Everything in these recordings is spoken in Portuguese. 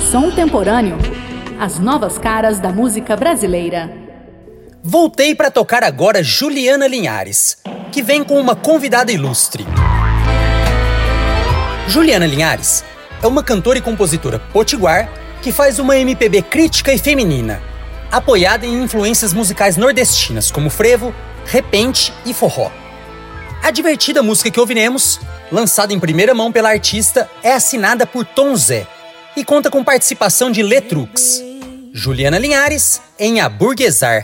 Contemporâneo. As novas caras da música brasileira. Voltei para tocar agora Juliana Linhares, que vem com uma convidada ilustre. Juliana Linhares é uma cantora e compositora potiguar que faz uma MPB crítica e feminina, apoiada em influências musicais nordestinas como frevo, repente e forró. A divertida música que ouviremos, lançada em primeira mão pela artista, é assinada por Tom Zé e conta com participação de Letrux. Juliana Linhares em Aburguesar.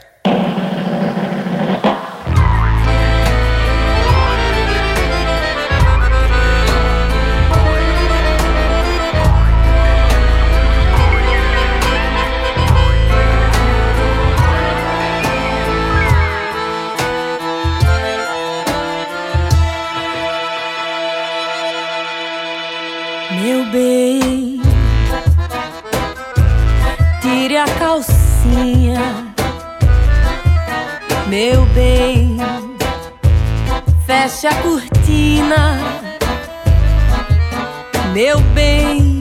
Meu bem, tire a calcinha. Meu bem, feche a cortina. Meu bem,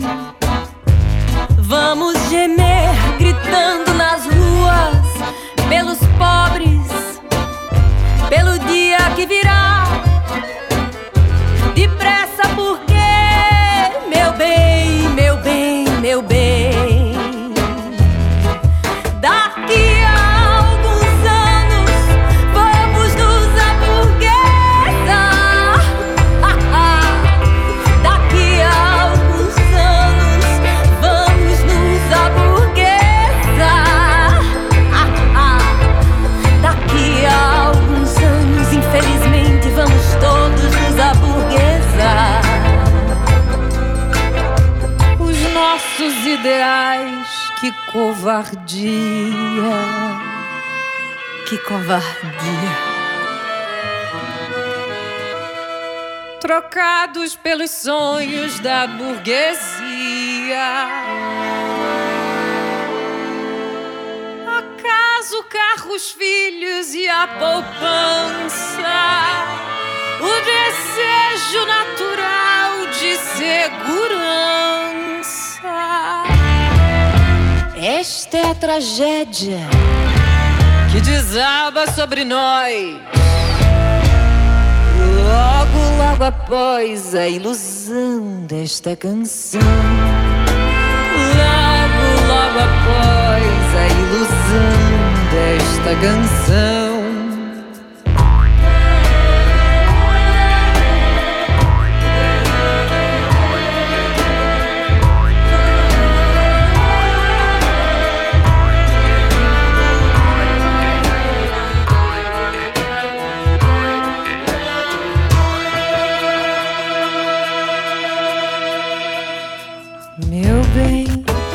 vamos gemer gritando nas ruas pelos pobres, pelo dia que virá. Depressa porque meu bem, meu bem, meu bem, daqui a alguns anos vamos nos aburguesar. Daqui a alguns anos vamos nos aburguesar. Daqui a alguns anos, infelizmente, vamos todos nos aburguesar. Nossos ideais, que covardia, que covardia. Trocados pelos sonhos da burguesia. Acaso, carros, filhos e a poupança, o desejo natural de segurança. Esta é a tragédia que desaba sobre nós, logo, logo após a ilusão desta canção. Logo, logo após a ilusão desta canção. Meu bem,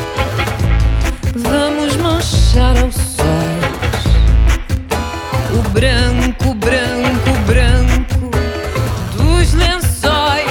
vamos manchar aos sóis o branco, branco, branco dos lençóis,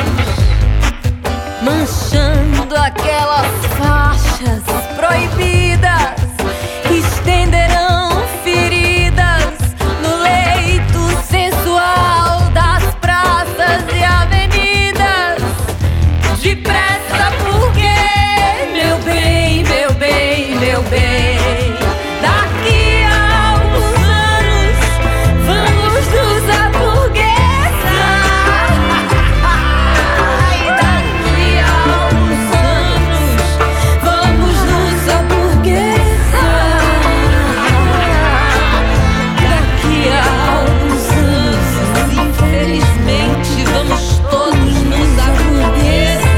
manchando aquelas faixas proibidas que estenderão feridas no leito sensual das praças e avenidas. Depressa porque meu bem, meu bem, meu bem, daqui a alguns anos vamos nos aburguesar. Daqui a alguns anos vamos nos aburguesar. Daqui a alguns anos, infelizmente, vamos todos nos aburguesar.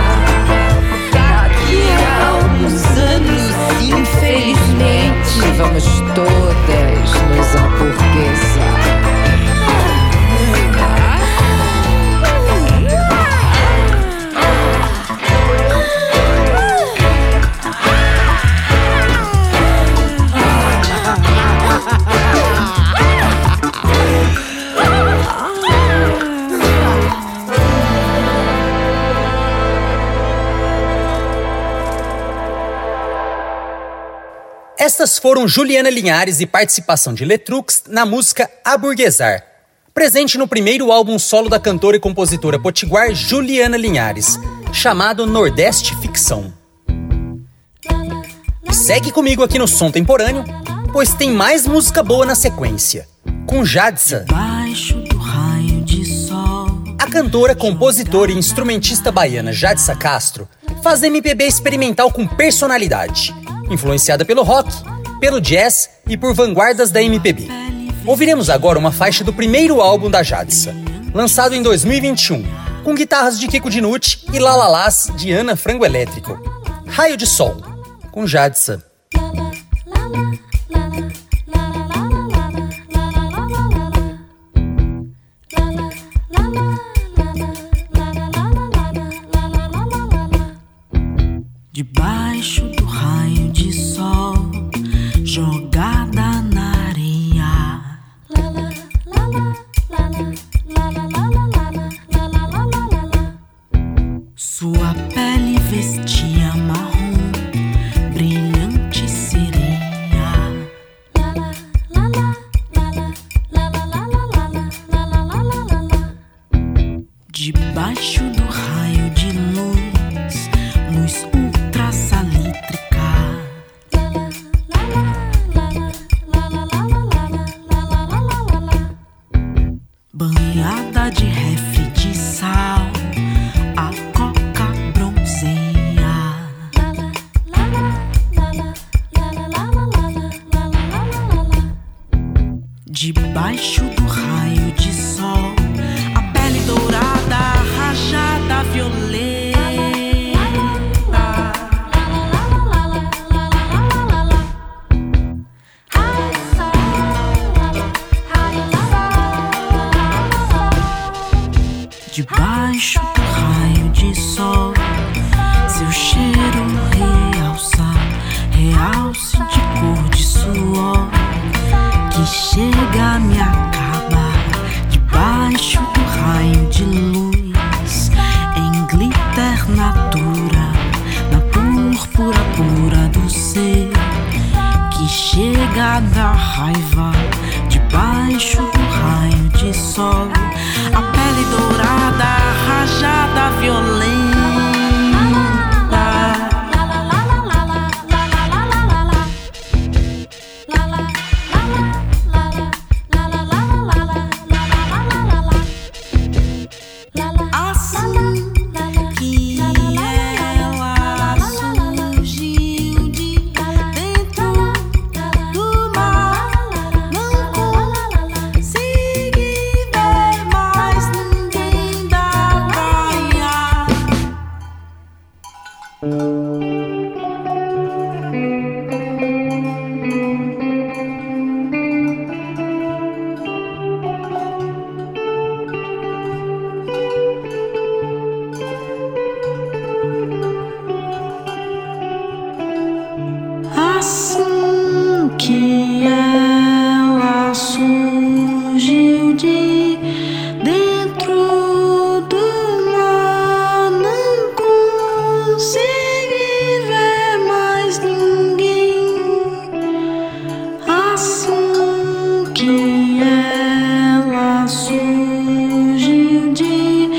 Infelizmente, vamos todas nos aburguesar. Estas foram Juliana Linhares e participação de Letrux na música Aburguesar, presente no primeiro álbum solo da cantora e compositora potiguar Juliana Linhares, chamado Nordeste Ficção. Segue comigo aqui no Som Temporâneo, pois tem mais música boa na sequência. Com Jadsa. Debaixo do raio de sol. A cantora, compositora e instrumentista baiana Jadsa Castro faz MPB experimental com personalidade, influenciada pelo rock, pelo jazz e por vanguardas da MPB. Ouviremos agora uma faixa do primeiro álbum da Jadsa, lançado em 2021, com guitarras de Kiko Dinucci e lalalás de Ana Frango Elétrico. Raio de Sol, com Jadsa. Debaixo do raio de sol, jogada na areia. Sua pele vestia marrom, brilhante sereia. Debaixo do raio de luz, luz ultrassalítrica. Banhada de refri de sal, a coca bronzeia. Debaixo do raio de sol, a pele dourada, rajada violeta. Debaixo do raio de sol, seu cheiro realça, realce de cor de suor, que chega a me acabar. Debaixo do raio de luz, em glitter natura, na púrpura pura do ser, que chega a dar raiva. Debaixo do raio de sol, a pele dourada, rajada violenta. Assim que ela surgiu de dentro do mar, não consegui ver mais ninguém da praia. Assim que ela surgiu de dentro do mar, não consegui ver mais ninguém. Assim que ela surgiu de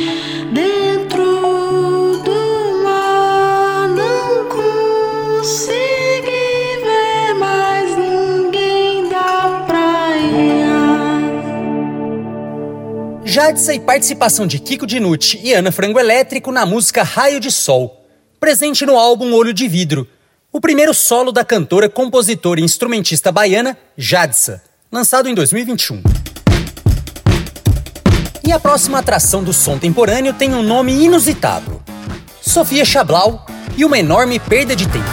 dentro do mar, não consegui ver mais ninguém da praia. Jadsa e participação de Kiko Dinucci e Ana Frango Elétrico na música Raio de Sol, presente no álbum Olho de Vidro, o primeiro solo da cantora, compositora e instrumentista baiana Jadsa, lançado em 2021. E a próxima atração do Som Temporâneo tem um nome inusitado: Sofia Chablau e uma enorme perda de tempo.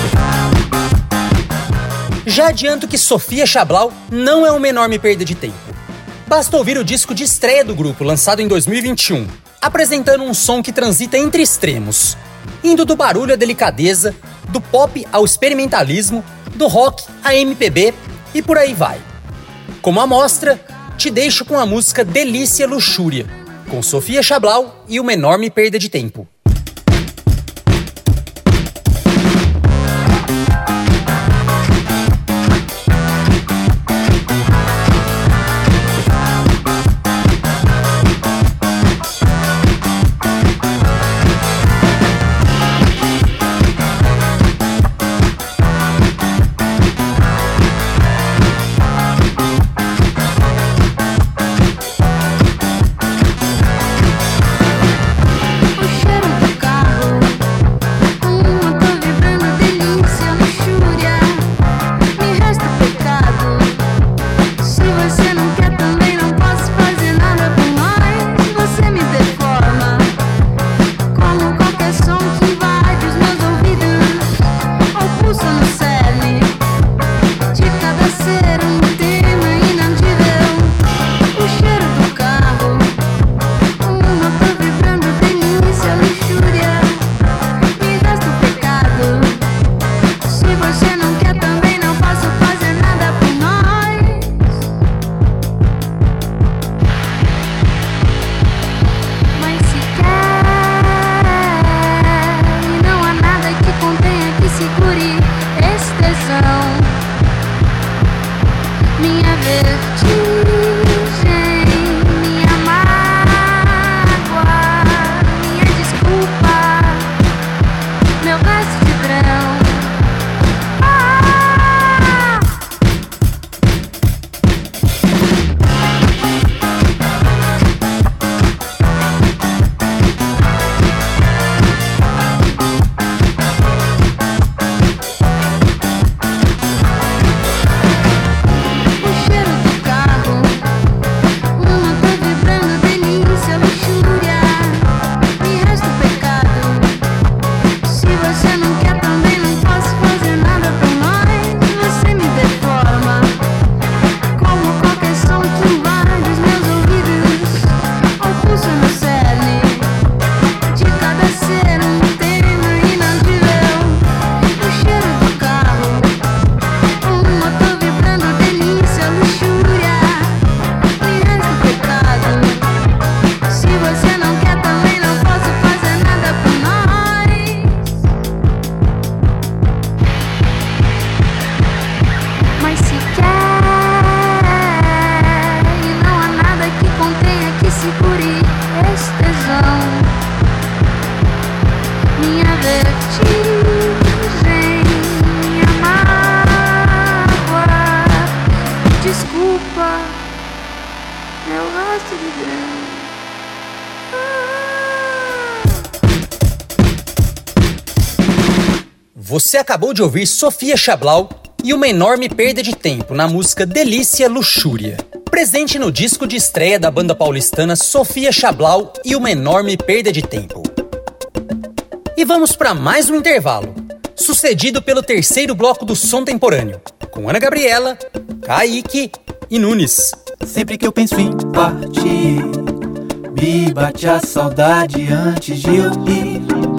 Já adianto que Sofia Chablau não é uma enorme perda de tempo. Basta ouvir o disco de estreia do grupo, lançado em 2021, apresentando um som que transita entre extremos, indo do barulho à delicadeza, do pop ao experimentalismo, do rock à MPB e por aí vai. Como amostra, te deixo com a música Delícia Luxúria, com Sofia Chablau e uma enorme perda de tempo. segure esse tesão. Minha vertigem, minha mágoa, minha desculpa, meu resto de grão. Você acabou de ouvir Sofia Chablau e Uma Enorme Perda de Tempo na música Delícia Luxúria, presente no disco de estreia da banda paulistana Sofia Chablau e Uma Enorme Perda de Tempo. E vamos para mais um intervalo, sucedido pelo terceiro bloco do Som Temporâneo, com Ana Gabriela, Kaique e Nunes. Sempre que eu penso em partir, me bate a saudade antes de eu ir.